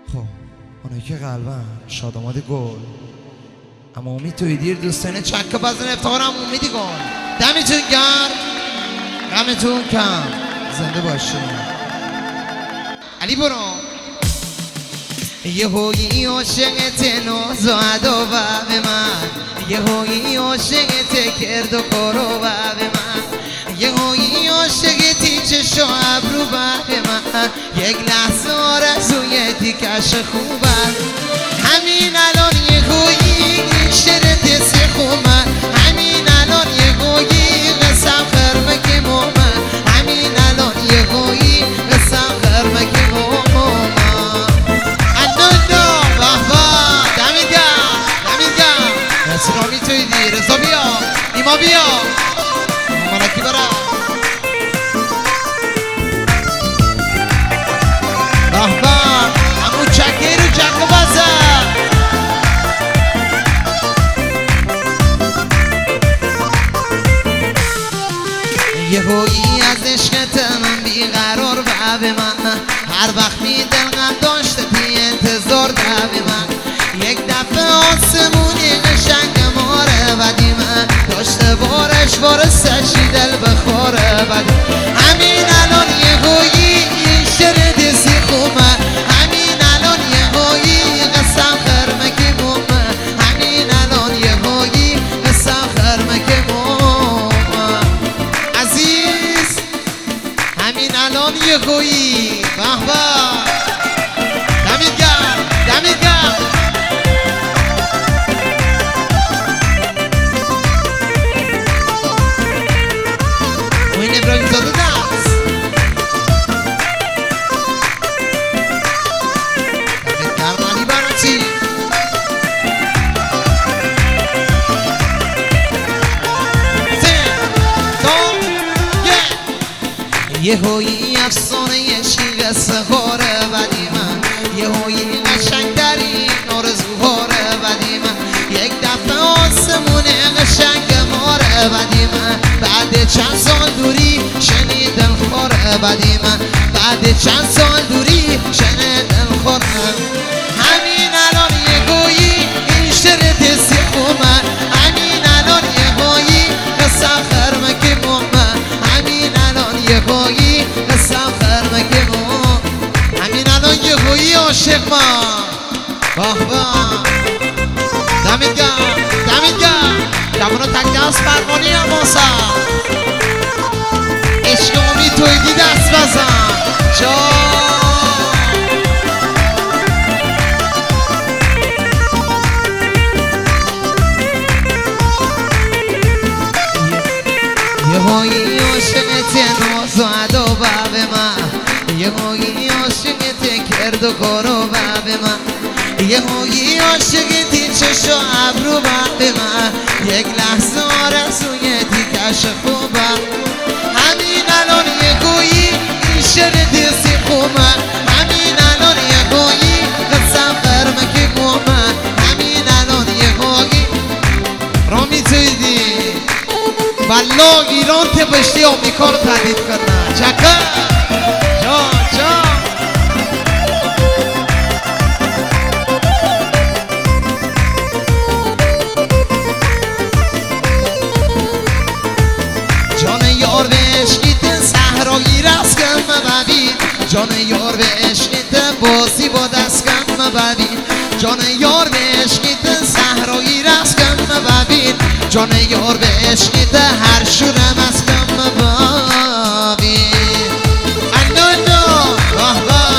خب اونایی که قلبن شاداماد گل اما امید توی دیر دوستانه چک بزن افتخارم امیدی گل دمیتون گرد غمتون کم زنده باشین علی برو یه هویی عاشقت نازاد و به من یه هویی عاشقت کرد و کارو به من یه هویی عاشقتی چشو ابرو به من یک لحظه آرزوی دیکش خوبه همین الان یه هویی شرط سخومه همین الان یه هویی قسم خرمک مومه همین الان یه هویی قسم خرمک مومه اسلامی توی دی رضا بیا ایما بیا ملکی برا بحبا همون چکه رو چکه بزن یه هویی از عشقت من بیقرار به من هر وقت می دلقم داشته بی انتظار به من یک دفعه آسمونی قشنگ ماره بدی من داشته بارش وارستشی دل بخوره بدی همین الان یه هویی این شرد سیخومه همین الان یه هویی قسم خرمکی مومه همین الان یه هویی قسم خرمکی مومه عزیز همین الان یه هویی بحبا دمید گرم دمید گرم ابراهیم زاده دست دمت گرم علی براتی یه هویی افسانه عشقی سخاره بدی من یه هویی قشنگترین آرزوهاره بدی من یک دفعه آسمونه قشنگ ماره بدی من بعد چند سال دوری شنیدم خوره بدی من بعد چند سال دوری شنیدم خوره همین الان یه گویی این شرط سیخومه همین الان یه گویی قسم خرمک مومه همین الان یه گویی قسم خرمک مومه همین الان یه گویی عاشق ما باه باه دمید گرم دمید گرم جوانا تک دست فرمانی هم باسا عشق امید تویدی دست بزن یه هایی عاشقت ناز و عدا به من یه هایی عاشقت کرد و کارو به من یه هایی عاشقتی چشو ابرو به من یک لحظه آرزوی دیکش خوبه همین الان یه گویی این شرط سیخومه همین الان یه گویی قسم خرمک مومه همین الان یه گویی رامی تویدی بلا ایران تبشتی آمریکا رو تردید کرنه چکر جا جا یار به عشقیت صحرایی رسکم مبین جان یار به عشقیت بازی با دستکم مبین جان یار به عشقیت صحرایی رسکم مبین جان یار به عشقیت هر شورم از کم مبین انانو بحبا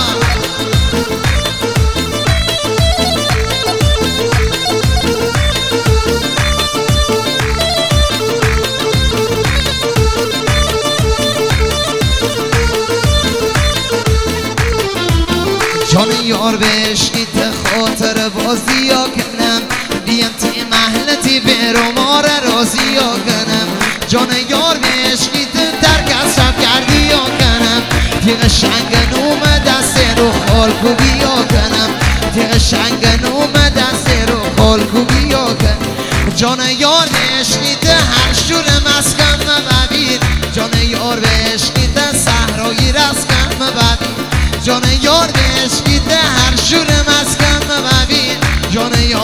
جان یار به عشقیت خاطر بازی یا کنم بیان تی محلتی برو مار رازی یا کنم جان یار به عشقیت درک از شب کردی یا کنم تی قشنگ نوم دست رو خال کوبی یا کنم تی قشنگ نوم دست رو خال کوبی یا کنم جان یار به عشقیت هر شور مسکن مبین جان یار به عشقیت صحرایی رسکن مبین جان یار به عشقیت هر شور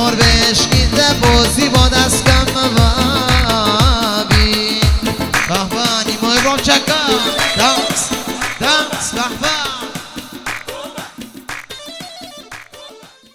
نور بشکیده بازی با دست کم مبابی بهبانی مای رام چکا دانس دانس بهبان